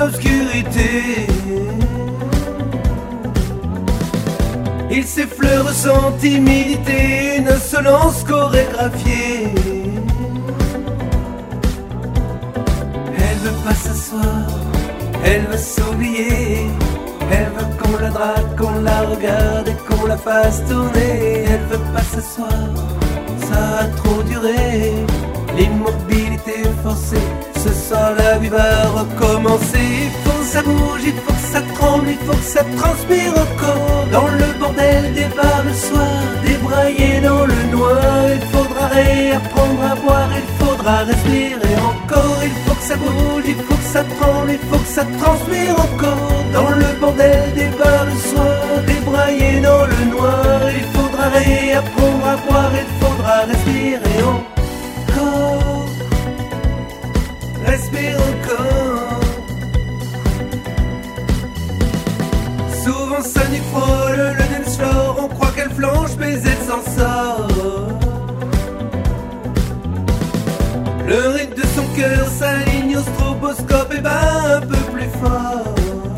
l'obscurité. Il s'effleure sans timidité, une insolence chorégraphiée. Elle veut pas s'asseoir, elle veut s'oublier. Elle veut qu'on la drague, qu'on la regarde et qu'on la fasse tourner. Elle veut pas s'asseoir, ça a trop duré. L'immobilité forcée, ce soir la vie va recommencer. Il faut que ça bouge, il faut que ça tremble, il faut que ça transpire encore. Dans le bordel des bars le soir, débraillé dans le noir. Il faudra réapprendre à boire, il faudra respirer encore. Il faut que ça bouge, il faut que ça tremble, il faut que ça transpire encore. Dans le bordel des bars le soir, débraillé dans le noir. Il faudra réapprendre à boire, il faudra respirer encore. Respire encore. Souvent ça nous frôle le dance floor. On croit qu'elle flanche mais elle s'en sort. Le rythme de son cœur s'aligne au stroboscope et bat un peu plus fort.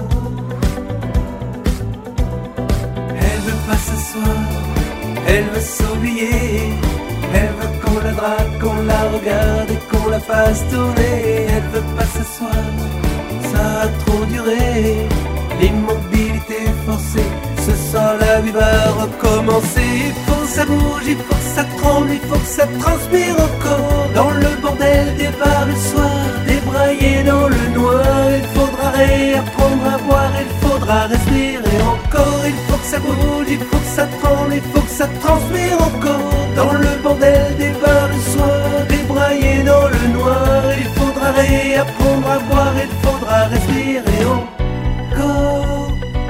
Elle veut pas s'asseoir, elle veut s'oublier. Elle veut qu'on la drague, qu'on la regarde et qu'on la fasse tourner. Elle veut pas s'asseoir, ça a trop duré. L'immobilité forcée, ce soir la vie va recommencer. Il faut que ça bouge, il faut que ça tremble, il faut que ça transpire encore. Dans le bordel des bars le soir, débraillé dans le noir. Il faudra réapprendre à boire, il faudra respirer encore. Il faut que ça bouge, il faut que ça tremble, il faut que ça transpire encore. Dans le bordel des bars le soir, débraillé dans le noir. Il faudra réapprendre à boire, il faudra respirer encore.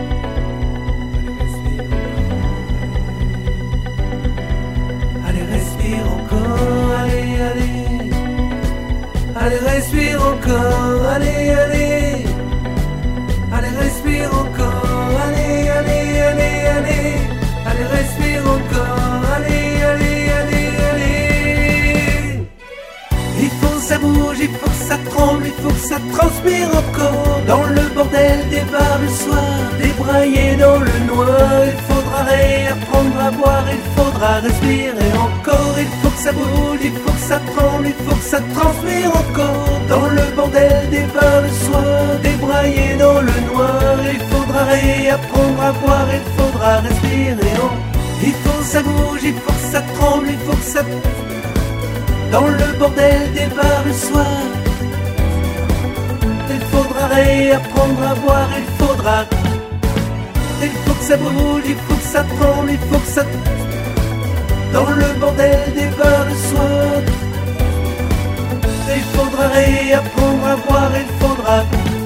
Allez, respire encore, allez, allez. Allez, respire encore, allez, allez. Allez, respire encore, allez, allez, allez, allez. Allez, respire encore, allez, allez, allez, allez. Il faut que ça bouge, il faut que ça tremble, il faut que ça transpire encore. Dans le bordel des bars le soir, débraillé dans le noir. Il faudra réapprendre à boire, il faudra respirer encore. Il faut que ça bouge, il faut que ça tremble, il faut que ça transpire encore. Dans le bordel des bars le soir, débraillé dans le noir. Il faudra réapprendre à boire, il faudra respirer encore. Il faut que ça bouge, il faut que ça tremble, il faut que ça... Dans le bordel des bars le soir, il faudra réapprendre à boire, il faudra... Il faut que ça bouge, il faut que ça tremble, il faut que ça... Dans le bordel des bars le soir, il faudra réapprendre à boire, il faudra...